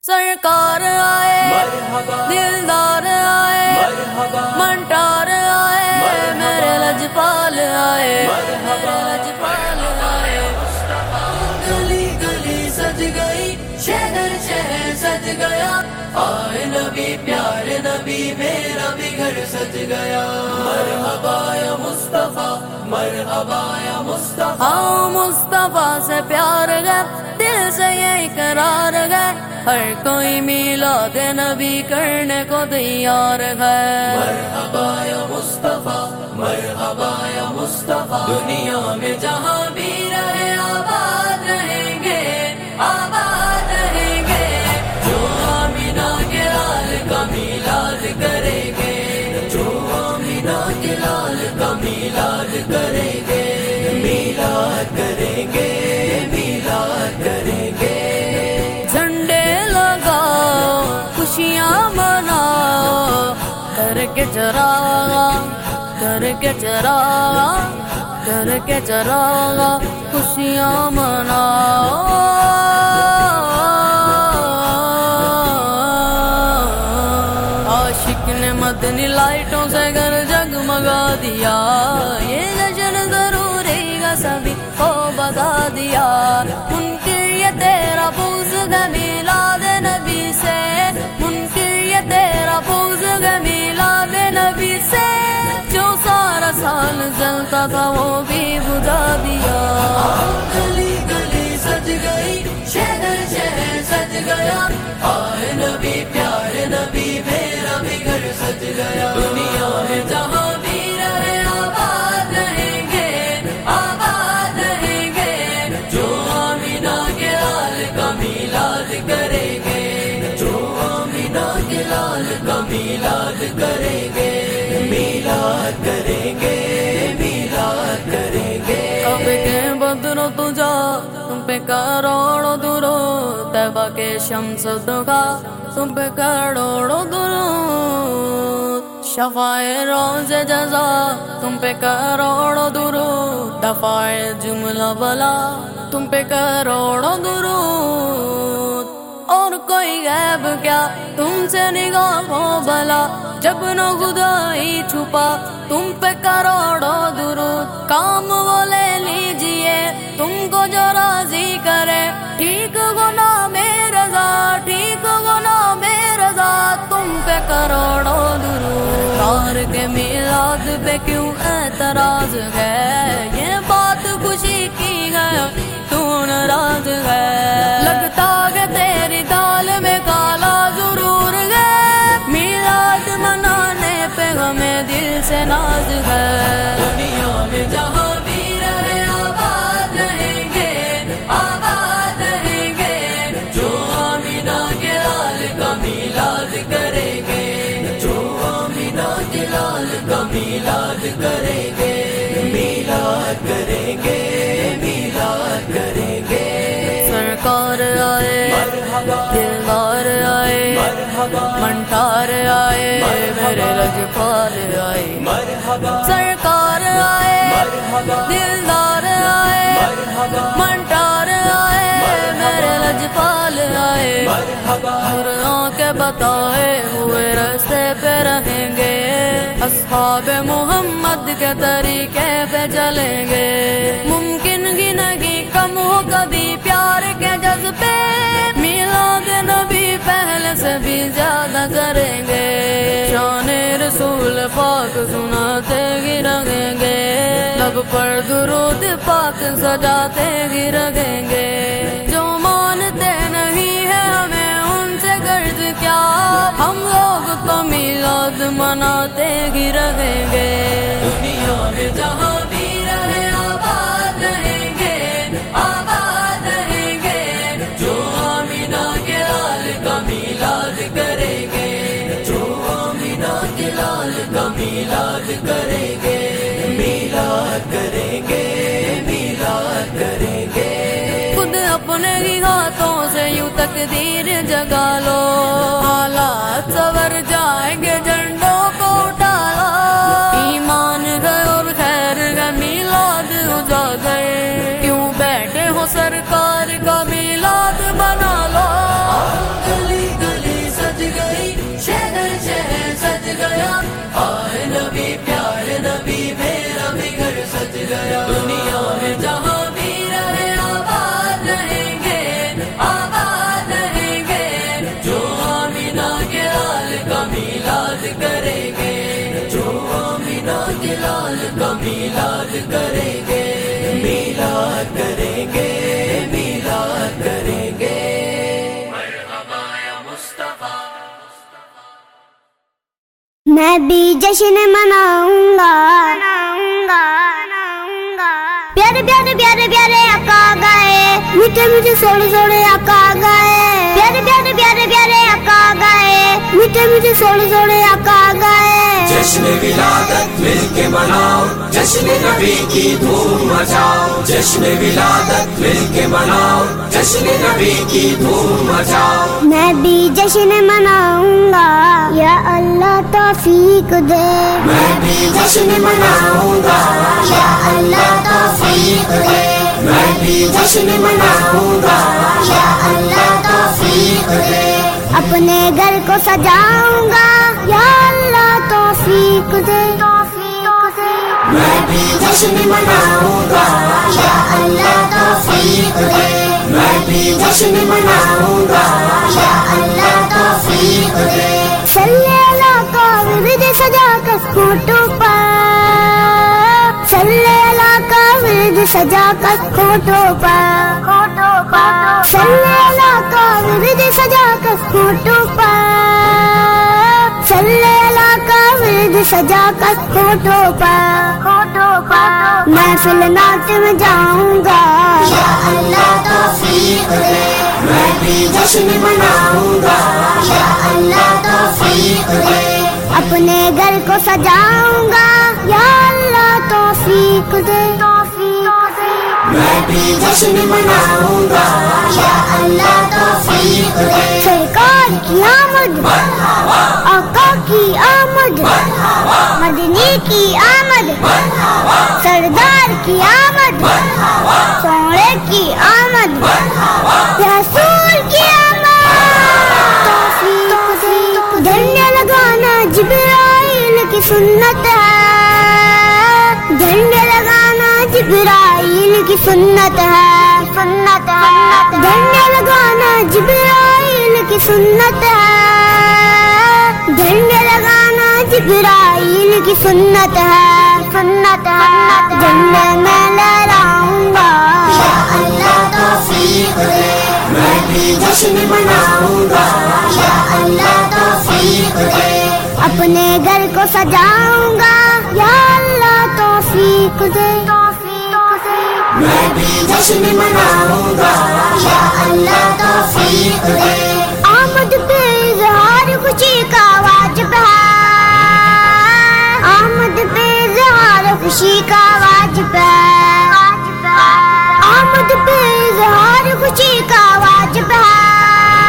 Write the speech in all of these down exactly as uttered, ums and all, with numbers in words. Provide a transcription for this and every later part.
سرکار آئے دلدار آئے منٹار آئے میرے لجپال آئے لجپال آئے گلی گلی سج گئی شہر شہر سج گیا آئے نبی پیارے نبی میرا بھی گھر سج گیا مرحبا یا مصطفیٰ مرحبا یا مصطفیٰ ہاں مصطفیٰ سے پیار گئے دل سے یہ اقرار گئے ہر کوئی میلاد نبی کرنے کو تیار ہے مرحبا یا مصطفیٰ مرحبا یا مصطفیٰ دنیا میں جہاں بھی رہے آباد رہیں گے آباد رہیں گے جو آمینہ کے لال کا میلاد کریں گے جو آمینہ کے لال کا میلاد کریں گے میلاد کریں گے میلاد کریں گے جھنڈے لگاؤ خوشیاں مناؤ کر کے چراغا کر کے چراغا کر کے چراغا خوشیاں مناؤ عاشق نے مدنی لائٹوں سے گھر جگمگا دیا یہ جشن ضروری کا سبھی کو بتا دیا منکر یہ تیرا بغض ہے میلاد نبی سے منکر یہ تیرا بغض ہے میلاد نبی سے جو سارا سال جلتا تھا وہ بھی بجھا دیا گلی گلی سج گئی شہر شہر سج گیا آئے نبی پیارے نبی میرا بھی گھر سج گیا دنیا میں جہاں بھی رہے آباد رہیں گے آباد رہیں گے جو آمینہ کے لال کا میلاد کریں گے جو آمینہ کے لال کا میلاد کریں گے میلاد کریں گے میلاد کریں گے کب کے بدرو تجھا تم پہ کروڑوں درود طیبہ کے شمس دکھا تم پہ کروڑوں درود شفاعِ روز جزا تم پہ کروڑوں درود دفاع جملہ بلا تم پہ کروڑوں درود اور کوئی غیب کیا تم سے نگاہ ہو بھلا جب نہ خدائی چھپا تم پہ کروڑوں درود کام وہ لے لیجئے تم کو جو راضی کرے ٹھیک گناہ میں رضا ٹھیک گناہ میں رضا تم پہ کروڑوں درود کار کے میلاد پہ کیوں اعتراض ہے یہ بات خوشی کی ہے تو ناراض ہے لگتا کہ تیری دال میں کالا ضرور ہے میلاد منانے پہ ہمیں دل سے ناز ہے دنیا میں جہاں بھی رہے آباد رہیں گے آباد رہیں گے جو آمینہ کے لال کا میلاد کریں گے جو آمینہ کے لال کا میلاد کریں گے میلاد کریں گے میلاد کریں گے سرکار آئے دلدار آئے منٹار آئے میرے لجپال آئے سرکار آئے دلدار آئے منٹار آئے میرے لجپال آئے ہر آنکھ بتائے ہوئے راستے پہ رہیں گے اصحاب محمد کے طریقے پہ چلیں گے ممکن ہی نہیں کم ہو کبھی پیار کے جذبے میلاد نبی پہلے سے بھی زیادہ کریں گے شان رسول پاک سناتے ہی رہیں گے لب پر درود پاک سجاتے ہی رہیں گے جو مانتے نہیں ہے ہمیں ان سے غرض کیا ہم لوگ تو میلاد مناتے ہی رہیں گے دنیا میں جہاں بھی رہے آباد رہیں گے آباد رہیں گے جو آمینہ کے لال کا میلاد کریں گے جو آمینہ کے لال کا میلاد کریں گے میلاد کریں گے میلاد کریں گے خود اپنے ہی ہاتھوں سے یوں تقدیر جگا لو حالات سور جائیں گے جھنڈوں کو اٹھا لو ایمان گئے اور خیر گئے میلاد اجا گئے کیوں بیٹھے ہو سرکار کا میلاد بنا لو گلی میں بھی جشن مناؤں گا پیارے پیارے پیارے پیارے آقا گئے میٹھے میٹھے سوڑے سوڑے آقا گئے پیارے پیارے پیارے پیارے آقا گئے میٹھے میٹھے سوڑے سوڑے آقا گئے جشن ولادت مل کے مناؤ جشن نبی کی دھوم مچاؤ جشن ولادت مل کے مناؤ جشن نبی کی دھوم مچاؤ میں بھی جشن مناؤں گا یا اللہ توفیق دے میں بھی جشن مناؤں گا یا اللہ توفیق دے میں بھی جشن مناؤں گا یا اللہ توفیق دے اپنے گھر کو سجاؤں گا یا اللہ توفیق دے میں بھی جشن مناؤں گا یا اللہ توفیق دے میں بھی جشن مناؤں گا یا اللہ توفیق دے صلی اللہ کا ورد سجا کر ہونٹوں پر صلی اللہ کا ورد سجا کر ہونٹوں پر صلی اللہ کا ورد سجا کر ہونٹوں پر صلی اللہ کا ورد سجا کر ہونٹوں پر محفل نعت میں جاؤں گا یا اللہ توفیق دے میں بھی جشن مناؤں گا یا اللہ توفیق دے اپنے گھر کو سجاؤں گا یا اللہ توفیق دے میں بھی جشن مناؤں گا یا اللہ توفیق دے سرکار کی آمد آقا کی آمد مدنی کی آمد سردار کی آمد سوڑے کی آمد رسول کی آمد توفیق دے جھنڈے لگانا جبرائیل کی سنت ہے جھنڈے لگانا جبرائیل کی سنت ہے سنت ہے جھنڈے لگانا جبرائیل کی سنت ہے جھنڈے لگانا جبرائیل کی سنت ہے سنت ہے جھنڈے میں لہراؤں گا یا اللہ توفیق دے میں بھی جشن مناؤں گا یا اللہ توفیق دے اپنے گھر کو سجاؤں گا یا اللہ توفیق دے میں بھی جشن مناؤں گا یا اللہ توفیق دے آمد پہ اظہار خوشی کا واجب ہے آمد پہ اظہار خوشی کا واجب ہے آمد پہ اظہار خوشی کا واجب ہے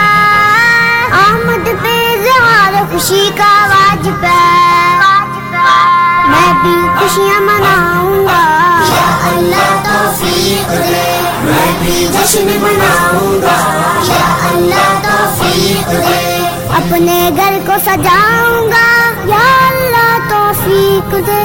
آمد پہ اظہار خوشی کا واجب ہے میں بھی خوشیاں مناؤں گا یا اللہ توفیق دے میں بھی جشن مناؤں گا یا اللہ توفیق دے اپنے گھر کو سجاؤں گا یا اللہ توفیق دے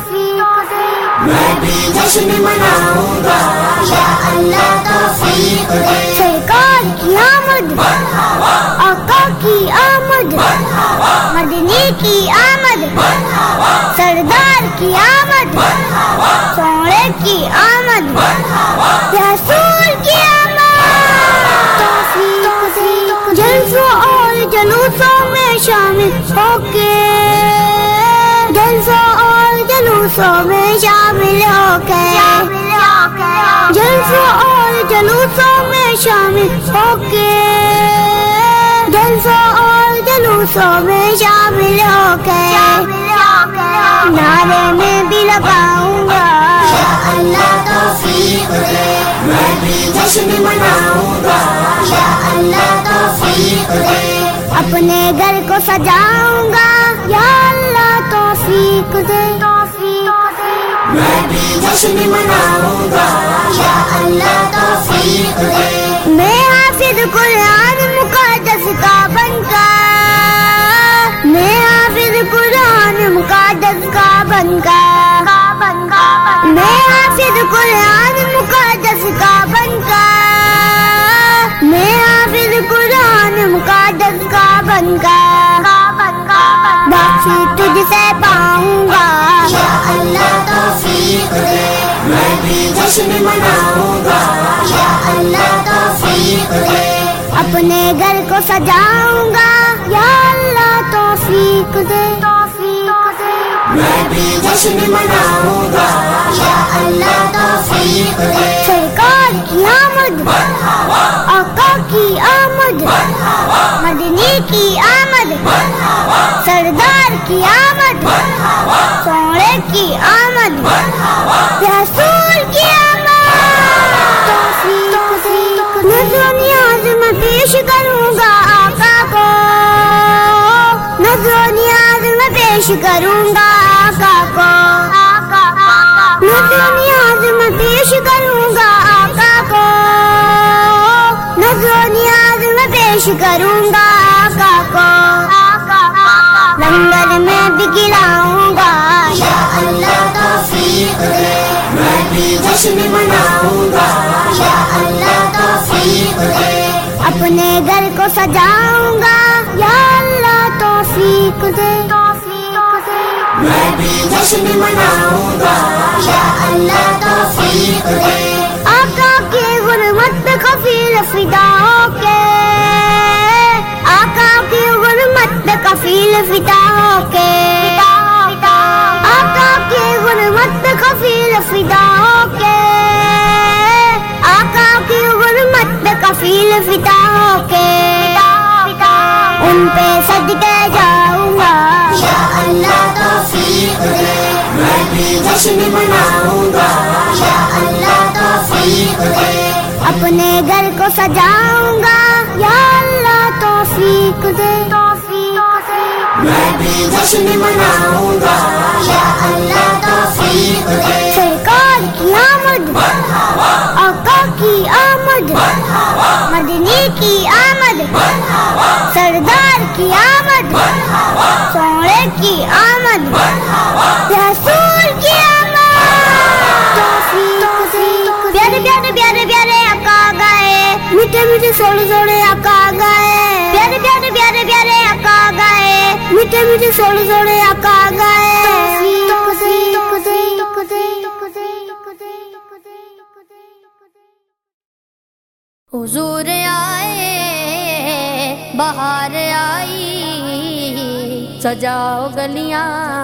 میں بھی جشن مناؤں گا یا اللہ توفیق دے سرکار کی آمد آقا کی آمد مدنی کی آمد سردار کی آمد سوڑے کی آمد رسول کی آمد توفیق جلسوں اور جلوسوں میں شامل ہو کے جلسوں اور جلوسوں میں شامل ہو کے جلسوں اور جلوسوں میں شامل ہو کے جلسوں اور جلوسوں میں شامل ہو کے نعرے میں بھی لگاؤں گا یا اللہ توفیق دے میں بھی جشن مناؤں گا یا اللہ توفیق دے اپنے گھر کو سجاؤں گا یا اللہ توفیق دے میں بھی جشن مناؤں گا یا اللہ توفیق دے میں حافظ قرآن مقدس کا بن کر میں حافظ قرآن مقدس کا بن کر میں حافظ قرآن مقدس کا بن کر میں حافظ قرآن مقدس کا بن کر واپسی تجھ سے پاؤں گا یا اللہ توفیق دے میں بھی جشن مناؤں گا یا اللہ توفیق دے اپنے گھر کو سجاؤں گا یا اللہ توفیق دے میں بھی جشن مناؤں گا، یا اللہ توفیق دے۔ سرکار کی آمد، آقا کی آمد، مدنی کی آمد، سردار کی آمد، سوڑے کی آمد، رسول کی آمد، توفیق دے۔ نظر و نیاز میں پیش کروں گا آقا کو، نظر و نیاز میں پیش کروں گا آقا کو، نظر و نیاز میں پیش کروں گا آقا کو، نظر و نیاز میں پیش کروں گا آقا کو، لنگر میں بھی کھلاؤں گا، یا اللہ توفیق دے۔ میں بھی جشن مناؤں گا، یا اللہ توفیق دے۔ اپنے گھر کو سجاؤں گا، یا اللہ توفیق دے، میں بھی جشن مناؤں گا، یا اللہ توفیق دے۔ آقا کی غربت پہ کفیل فدا ہو کے، آقا کی غربت پہ کفیل فدا ہو کے، آقا کی غربت پہ کفیل فدا ہو کے، آقا کی غربت پہ کفیل فدا ہو کے، ان پہ صدقے جاؤں گا، یا اللہ توفیق دے۔ میں بھی جشن مناؤں گا، یا اللہ توفیق دے۔ اپنے گھر کو سجاؤں گا، یا اللہ توفیق دے، میں بھی جشن مناؤں گا، یا اللہ توفیق دے۔ سرکار کی آمد، آقا کی آمد، مدنی کی آمد، سردار کی آمد، سوڑے کی آمد، رسول کی آمد، توفیق دے۔ پیارے پیارے پیارے پیارے آقا گائے، میٹھے میٹھے سوڑے سوڑے آقا گائے، پیارے پیارے پیارے پیارے آقا گائے، میٹھے میٹھے سوڑے سوڑے آقا گائے، حضور آئے، بہار آئی، سجاؤ گلیاں،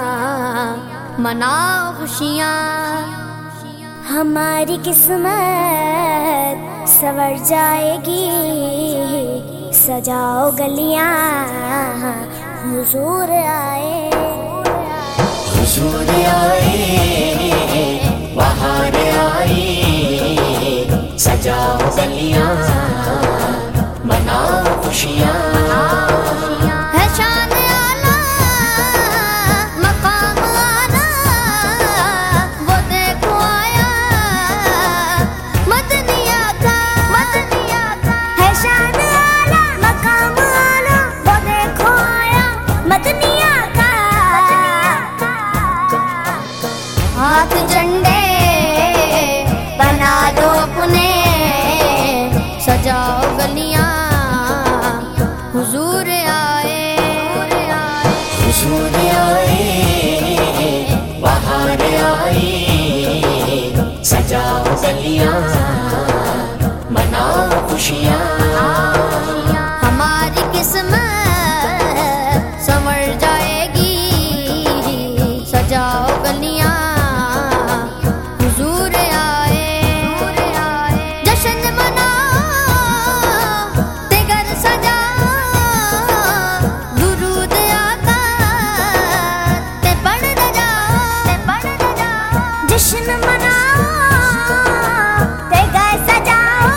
مناؤ خوشیاں، ہماری قسمت سنور جائے گی، سجاؤ گلیاں، حضور آئے، حضور آئے، بہار آئی، سجاؤ گلیاں، مناؤ خوشیاں۔ ہے شان اعلیٰ، مقام اعلیٰ، وہ دیکھو آیا، مدنی آقا، ہے شان اعلیٰ، مقام اعلیٰ، وہ دیکھو آیا، مدنی آقا، ہاتھ جھنڈے بنا دو اپنے، سجاؤ گلیاں، حضور آئے، حضور آئے، بہار آئی، سجاؤ گلیاں، مناؤ خوشیاں۔ ہماری قسمت سنور جائے گی، سجاؤ گلیاں، حضور آئے، جشن مناؤ، دیگر سجاؤ، درود آقا تے پڑھتے جاؤ، جشن مناؤ، تے گئے سجاؤ،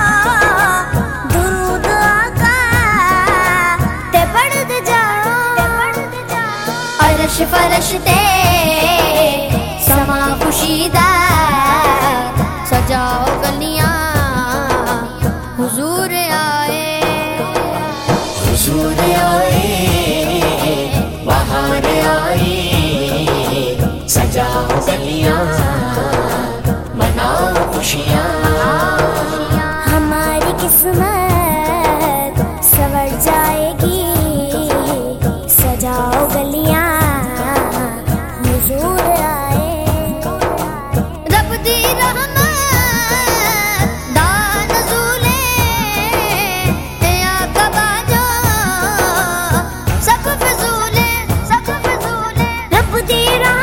درود آقا تے پڑھتے جاؤ، عرش فرشتے سما خوشیدہ، سجاؤ گلیاں، حضور آئے، حضور آئے، بہار آئی، سجاؤ گلیاں، مناؤ خوشیاں۔ ہماری قسمت سنور جائے گی، سجاؤ گلیاں، حضور آئے، رب دی رحمت دا نزولے، اے آقا باجو سب فضولے، رب دی رحمت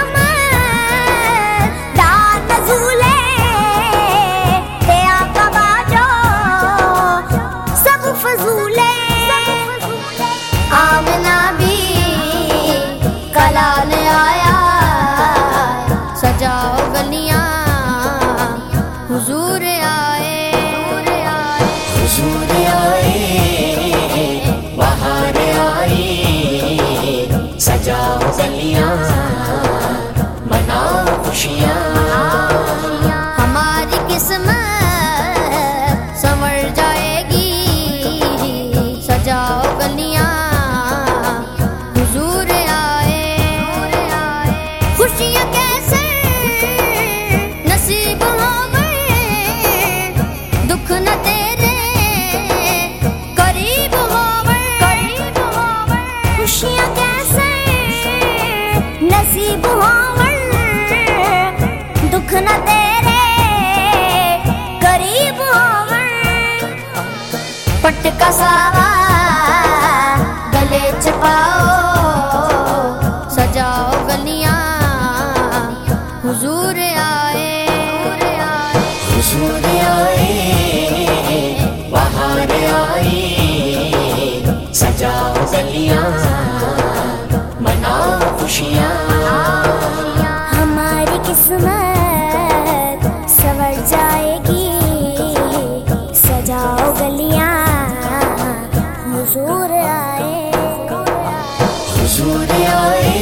گلیاں حضور آئے خوشیاں کیسے نصیب ہوئے دکھ نہ تیرے قریب ہوئے خوشیاں کیسے نصیب ہوئے دکھ نہ تیرے قریب ہوئے پٹ کا سارا گلے چپاؤ سجاؤ گلیاں حضور آئے حضور آئے بہار آئی سجاؤ گلیاں مناؤ خوشیاں ہماری قسمت سنور جائے گی سجاؤ گلیاں حضور آئے حضور آئے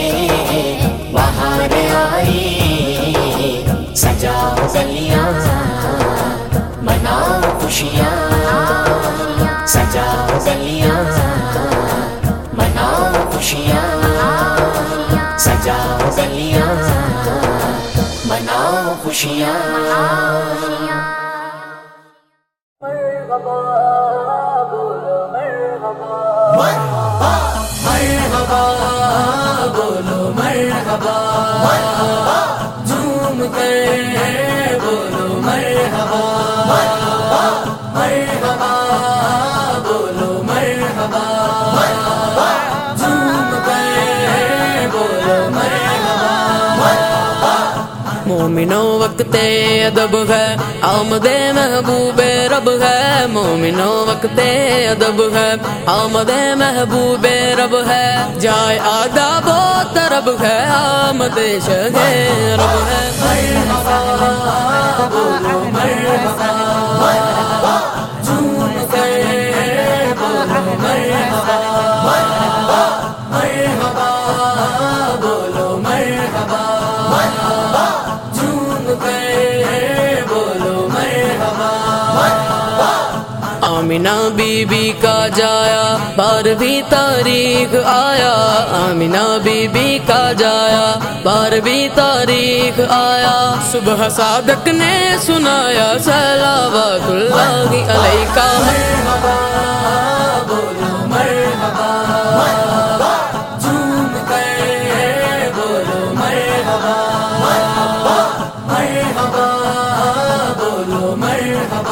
بہار آئی سجاؤ گلیاں مناؤ خوشیاں سجاؤ گلیاں مناؤ خوشیاں سجاؤ گلیاں مناؤ خوشیاں مرحبا بولو مرحبا جھوم کر بولو مرحبا مرحبا بولو مرحبا جھوم کر بولو مرحبا مومنوں وقت ادب ہے آمد محبوب رب ہے مومنوں وقت ادب ہے آمد محبوب رب ہے جائے آداب و طرب ہے آمد شہ رب ہے مرحبا بولو مرحبا جھوم کر بولو مرحبا مرحبا بولو مرحبا آمینہ بی بی کا جایا بارہویں تاریخ آیا آمینہ بی بی کا جایا بارہویں تاریخ آیا صبح صادق نے سنایا صلوات اللہ علیہ مرحبا بولو مرحبا جھوم کر بولو مرحبا مرحبا بولو مرحبا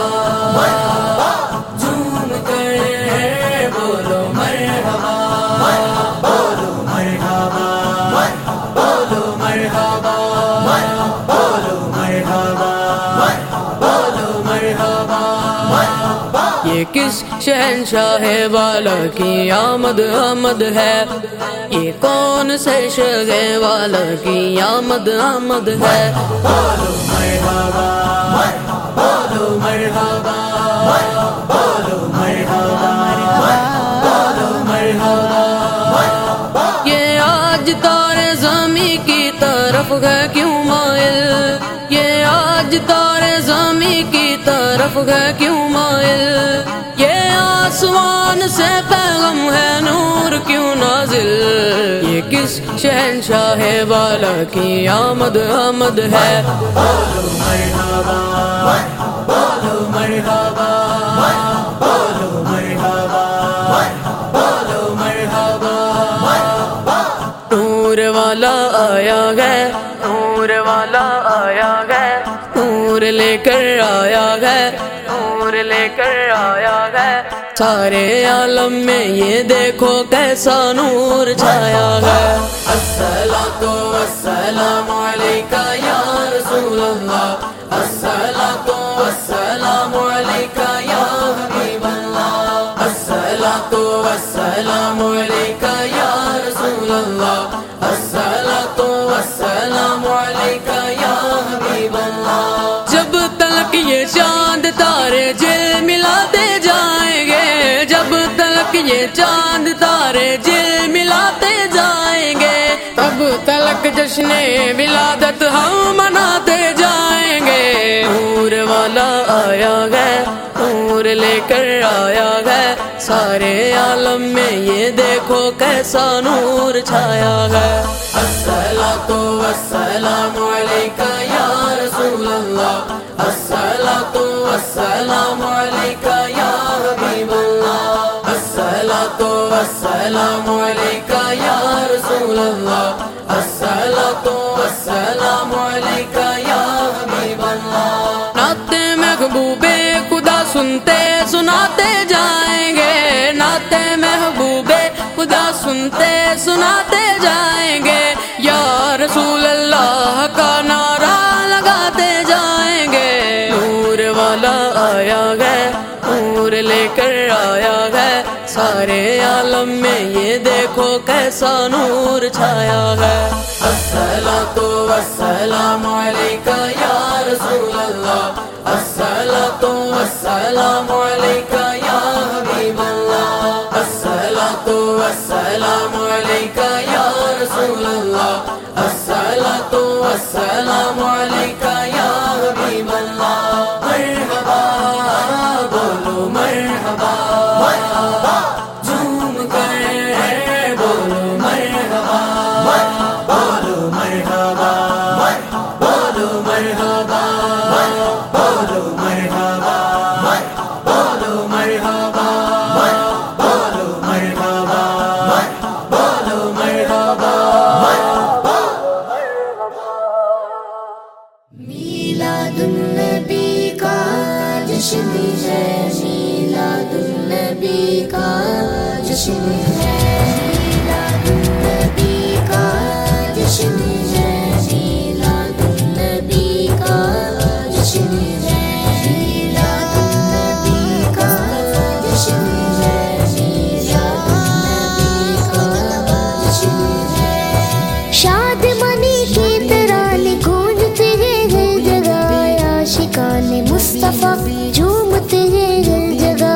یہ کس شہنشاہ والا کی آمد آمد ہے یہ کون سے شہ والا کی آمد آمد ہے بولو مرحبا بولو مرحبا بولو مرحبا بولو مرحبا یہ آج تارے زمیں کی طرف ہے کیوں مائل یہ آج تارے زمیں کی طرف ہے کیوں مائل یہ آسمان سے پیغام ہے نور کیوں نازل یہ کس شہنشاہ والا کی آمد آمد ہے بولو مرحبا بولو مرحبا بولو مرحبا بولو مرحبا نور والا آیا ہے نور والا آیا ہے نور لے کر آیا ہے نور لے کر آیا ہے سارے عالم میں یہ دیکھو کیسا نور چھایا ہے الصلاۃ والسلام علیکہ یا رسول اللہ الصلاۃ والسلام علیکہ یا حبیب اللہ الصلاۃ والسلام علیکہ یا رسول اللہ الصلاۃ والسلام علیکہ یا حبیب اللہ جب تلک یہ چاند تارے جل ملاتے جائیں گے جب تلک یہ چاند تارے جل ملاتے جائیں گے تب تلک جشن ولادت ہم مناتے جائیں گے نور والا آیا ہے نور لے کر آیا ہے سارے عالم میں، یہ دیکھو کیسا نور چھایا ہے۔ الصلاۃ والسلام علیکہ یا رسول اللہ، الصلاۃ والسلام علیکہ یا حبیب اللہ، الصلاۃ والسلام علیکہ یا رسول اللہ، الصلاۃ والسلام علیکہ یا حبیب اللہ۔ نعت محبوب خدا سنتے سناتے جائیں گے، نعت محبوب خدا سنتے سناتے جائیں گے، یا رسول اللہ کا نعرہ لگاتے جائیں گے۔ نور والا آیا ہے، نور لے کر آیا ہے سارے عالم میں، یہ دیکھو کیسا نور چھایا ہے۔ الصلاۃ والسلام علیکہ یا رسول اللہ، الصلاۃ والسلام علیکہ یا حبیب اللہ، الصلاۃ والسلام علیکہ یا رسول اللہ، الصلاۃ والسلام علیکہ یا حبیب اللہ۔ مرحبا بولو مرحبا، جھوم کر بولو مرحبا، بولو مرحبا، بولو مرحبا، بولو مرحبا، بولو مرحبا، بولو مرحبا، بولو مرحبا۔ میلاد النبی کا جشن ہے، میلاد النبی کا جشن ہے، میلاد النبی کا جشن ہے، میلاد النبی کا جشن ہے، میلاد النبی کا جشن ہے، میلاد النبی کا جشن ہے۔ شاد منی کی ترانے گونجتے ہیں ہر جگہ، عاشقان مصطفیٰ جھومتے ہیں ہر جگہ۔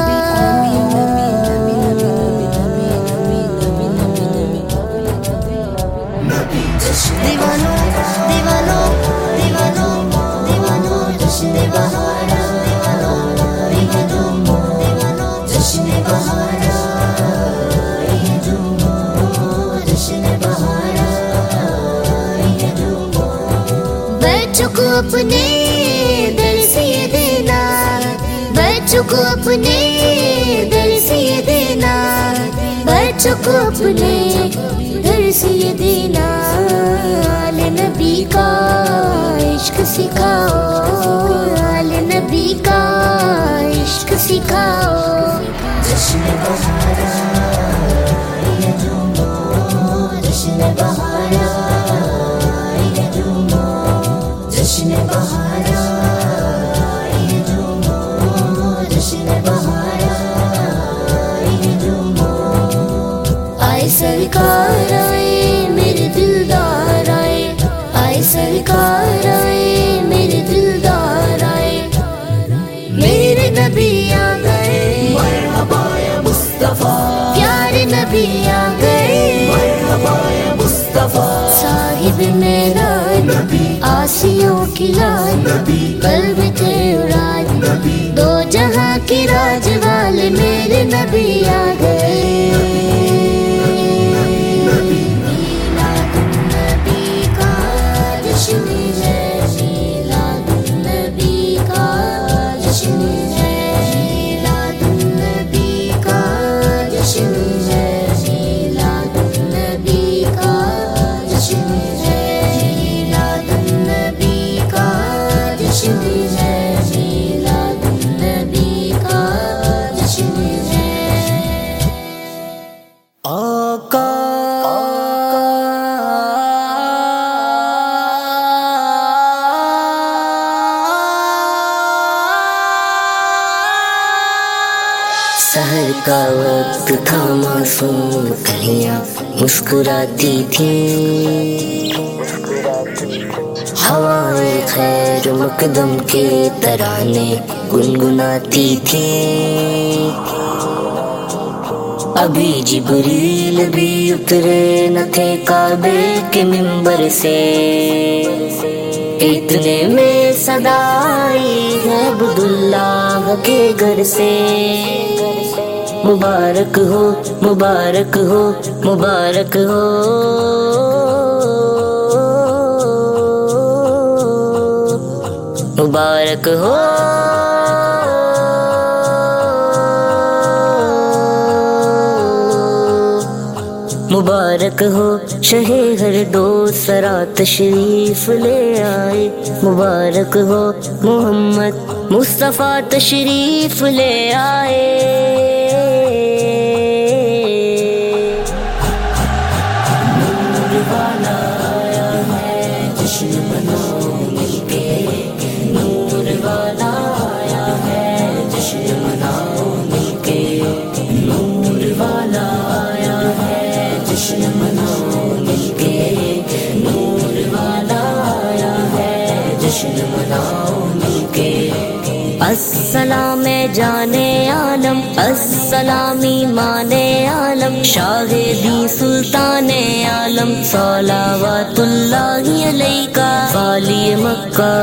دیوانوں دیوانوں دیوانوں دیوانوں جشن بہارا، دیوانوں دیوانوں دیوانوں جشن بہارا، یہ جھومو جشن بہارا، یہ جھومو۔ بچوں کو اپنے در سے دینا، بچوں کو اپنے در سے دینا، بچوں کو اپنے در سے دینا۔ آل نبی کا عشق سکھاؤ، آل نبی کا عشق سکھاؤ۔ جشن بہارا یہ جھومو، جشن بہارا یہ جھومو، جشن بہارا یہ جھومو، جشن بہارا یہ جھومو۔ آئے سرکار آئے میرے دلدار آئے، آئے سرکار آئے میرے دلدار آئے، میرے نبی آ گئے، مرحبا یا مصطفیٰ، پیارے نبی آ گئے، مرحبا یا مصطفیٰ، صاحب معراج آسیوں کی لاج، قلب تھے اڑاج، دو جہاں کی راج والے میرے نبی آ گئے۔ میلاد النبی کا جشن ہے، میلاد النبی کا جشن ہے، میلاد النبی کا جشن ہے، میلاد النبی کا جشن ہے، میلاد النبی کا جشن ہے، میلاد النبی کا جشن ہے۔ آقا سحر کا وقت تھا، معصوم کلیاں مسکراتی تھیں، ہوائیں خیر مقدم کے ترانے گنگناتی تھیں۔ ابھی جبریل بھی اترے نہ تھے کعبے کے منبر سے، اتنے میں صدا آئی ہے عبداللہ کے گھر سے، مبارک ہو مبارک ہو مبارک ہو، مبارک ہو، مبارک ہو، شہ ہر دو سرا تشریف لے آئے، مبارک ہو، محمد مصطفیٰ تشریف لے آئے، نور والا آیا ہے جشن مناؤ مل کے، نور والا آیا ہے جشن مناؤ مل کے، نور والا آیا ہے جشن مناؤ مل کے، نور والا آیا ہے جشن مناؤ مل کے، السلام جانے عالم، السلام ایمان عالم، شاہ دی سلطان عالم، صلوات اللہ علیہ، والی مکہ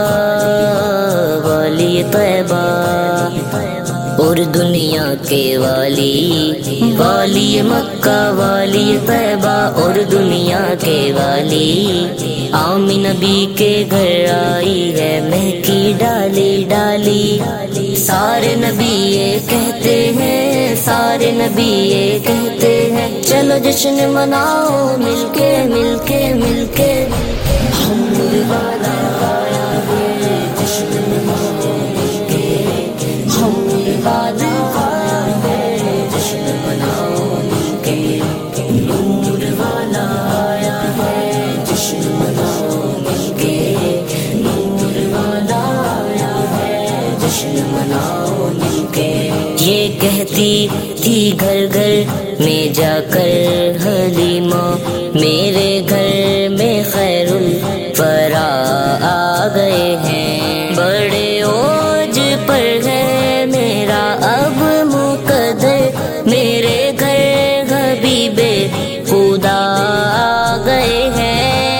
والی طیبہ اور دنیا کے والی، والی مکہ والی طیبہ اور دنیا کے والی، عام نبی کے گھر آئی ہے مہکی ڈالی ڈالی، سارے نبی یہ کہتے ہیں، سارے نبی یہ کہتے ہیں، چلو جشن مناؤ مل کے مل کے مل کے، نور والا آیا ہے جشن مناؤ مل کے، نور والا آیا ہے جشن مناؤ مل کے، نور والا آیا ہے جشن مناؤ مل کے، نور والا آیا ہے جشن مناؤ مل کے، یہ کہتی تھی گھر گھر میں جا کر حلیمہ، میرے گھر میں خیر الورا آ گئے ہیں، بڑے اوج پر ہے میرا اب مقدر، میرے گھر حبیب خدا آ گئے ہیں،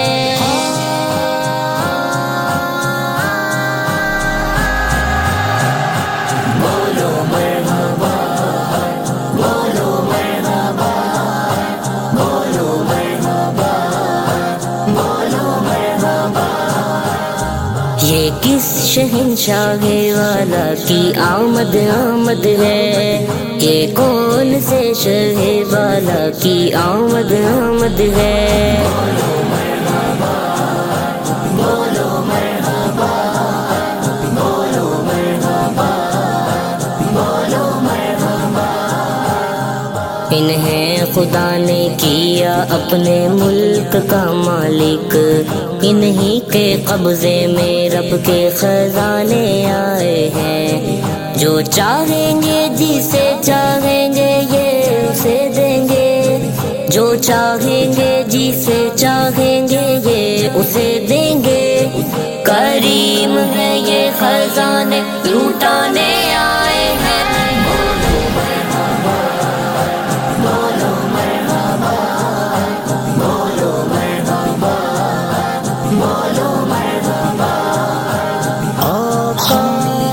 بولو مرحبا بولو مرحبا بولو مرحبا بولو مرحبا، یہ کس شہنشاہ والا کی آمد آمد ہے، یہ کون سے شہ والا کی آمد آمد ہے، بولو مرحبا بولو مرحبا بولو مرحبا بولو مرحبا، انہیں خدا نے کیا اپنے ملک کا مالک، انہی کے قبضے میں رب کے خزانے آئے ہیں، جو چاہیں گے جسے چاہیں گے یہ اسے دیں گے، جو چاہیں گے جسے چاہیں گے یہ اسے دیں گے، کریم ہے یہ خزانے لوٹانے آئے ہیں، بولو مرحبا بولو مرحبا بولو مرحبا بولو مرحبا، آقا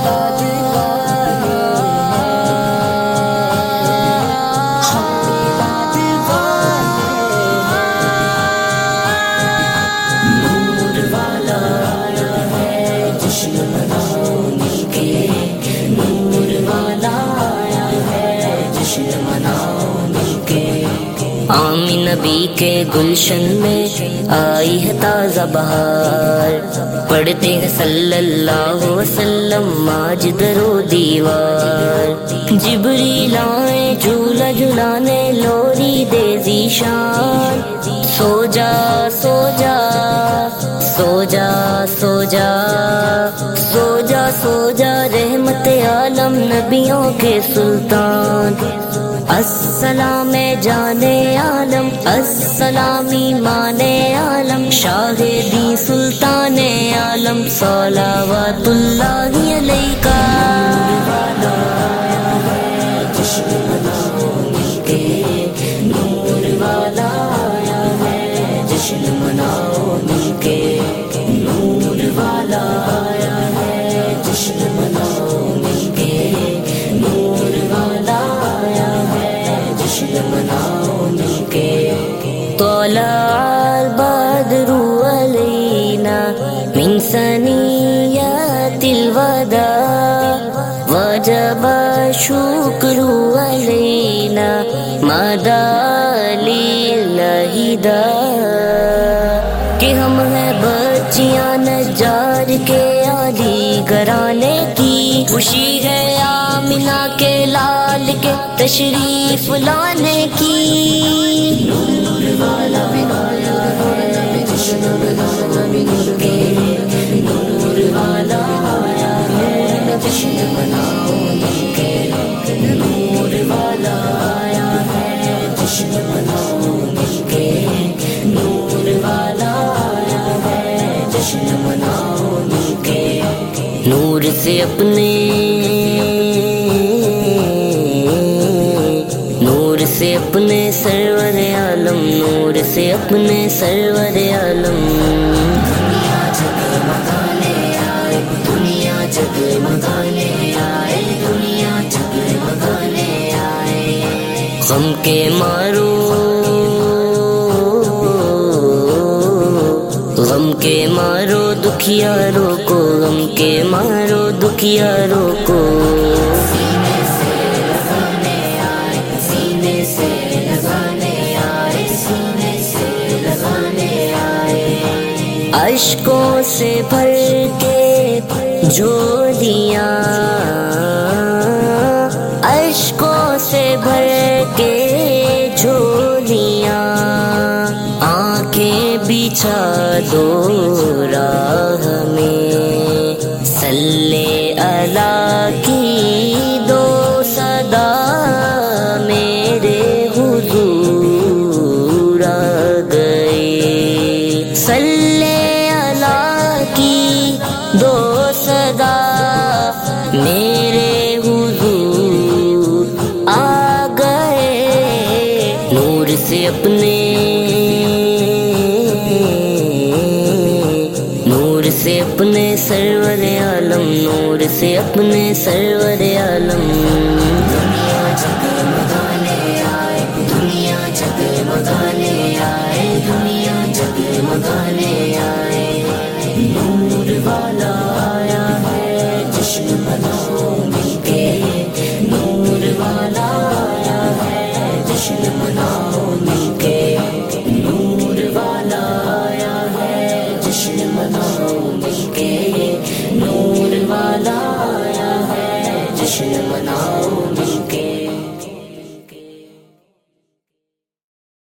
نور والا آیا ہے جشن مناؤ مل کے، نور والا آیا ہے جشن مناؤ مل کے، آمین نبی کے گلشن میں آئی ہے تازہ بہار، پڑھتے ہیں صلی اللہ وسلم آج درو دیوار، جبریل آئے جھولا جھلانے لوری دے ذیشان، سو جا سو جا سو جا سو جا سو جا سو جا رحمت عالم نبیوں کے سلطان، السلام جانے عالم، السلام ایمان عالم، شاہ دی سلطان عالم، صلوات اللہ علیہ، جشن مناؤ مل کے، نور والا آیا ہے جشن مناؤ مل کے، نور والا मनाओ मिलके। तौला البدر علينا من ثنيات الوداع وجب الشكر علينا مدى لله دا کہ ہم ہیں بچیاں نجار کے علی گھرانے کی، خوشی ہے آمنہ کے لال کے تشریف لانے کی۔ نور والا آیا ہے جشن مناؤ مل کے، نور والا آیا ہے جشن مناؤ مل کے، نور والا آیا ہے جشن مناؤ مل کے، نور والا آیا ہے جشن مناؤ مل کے۔ نور سے اپنے نور سے اپنے سرور عالم، نور سے اپنے سرور عالم دنیا جگمگانے آئے، دنیا جگمگانے آئے، دنیا جگمگانے آئے۔ غم کے مارو غم کے مارو دکھیاروں کو، غم کے مارو دکھیاروں کو، سینے سے لگانے آئے، سینے سے لگانے آئے، سینے سے لگانے آئے۔ اشکوں سے بھر کے جھولیاں، اشکوں سے بھر کے جھولیاں، آنکھیں بچھا دو راہ میں، صلی اللہ کی دو صدا میرے حضور آ گئے، صلی اللہ کی دو صدا میرے حضور آ گئے۔ نور سے اپنے نور سے اپنے سرور عالم، نور سے اپنے سرور عالم دنیا جگمگانے آئے، دنیا جگمگانے